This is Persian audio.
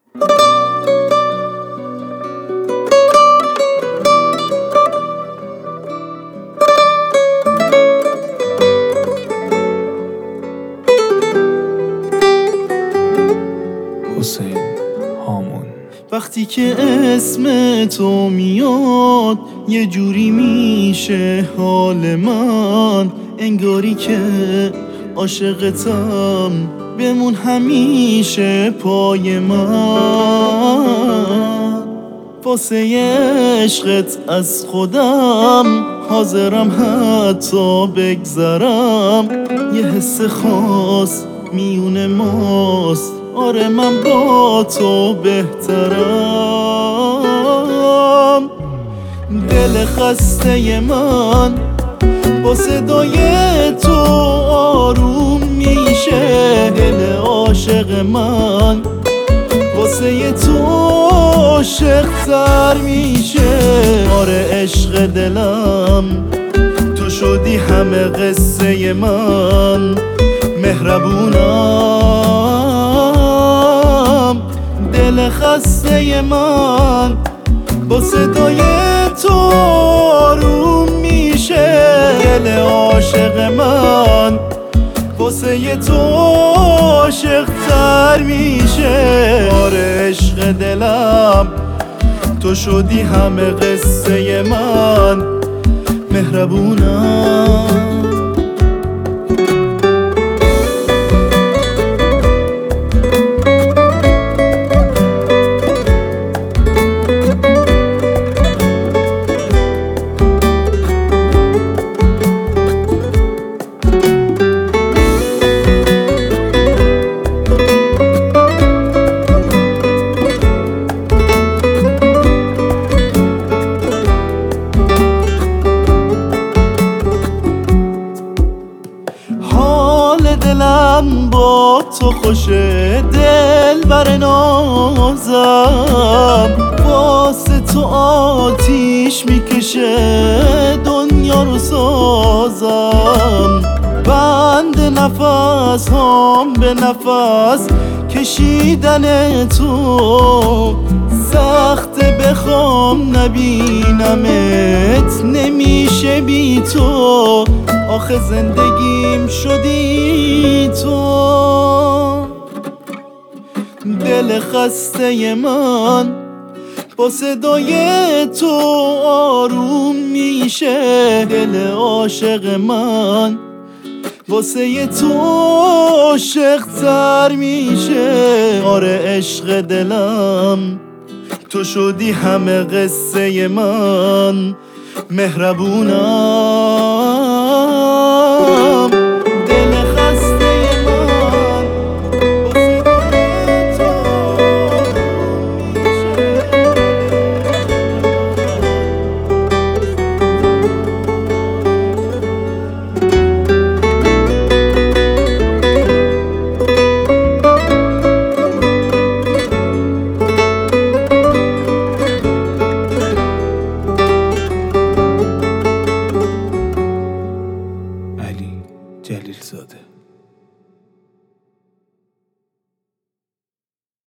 حسین هامون. وقتی که اسم تو میاد یه جوری میشه حال من، انگاری که عاشقتم، بمون همیشه پای من. واسه عشقت از خودم حاضرم حتی بگذرم، یه حس خاص میون ماست، آره من با تو بهترم. دل خسته من با صدای تو آروم میشه، دل عاشق من واسه تو عاشق‌تر میشه. آره عشق دلم تو شدی همه قصه من، مهربونم. دل خسته من با صدای تو آروم میشه، دل عاشق من واسه تو عاشق‌تر میشه. آره عشق دلم تو شدی همه قصه من، مهربونم. دلم با تو خوشه، دل بر نازم واسه تو آتیش میکشه، دنیا رو سازم. بند نفس هم به نفس کشیدن تو، سخته بخوام نبینمت، نمیشه بی تو، آخه زندگیم شدی تو. دل خسته من با صدای تو آروم میشه، دل عاشق من واسه تو عاشق‌تر میشه. آره عشق دلم تو شدی همه قصه من، مهربونم.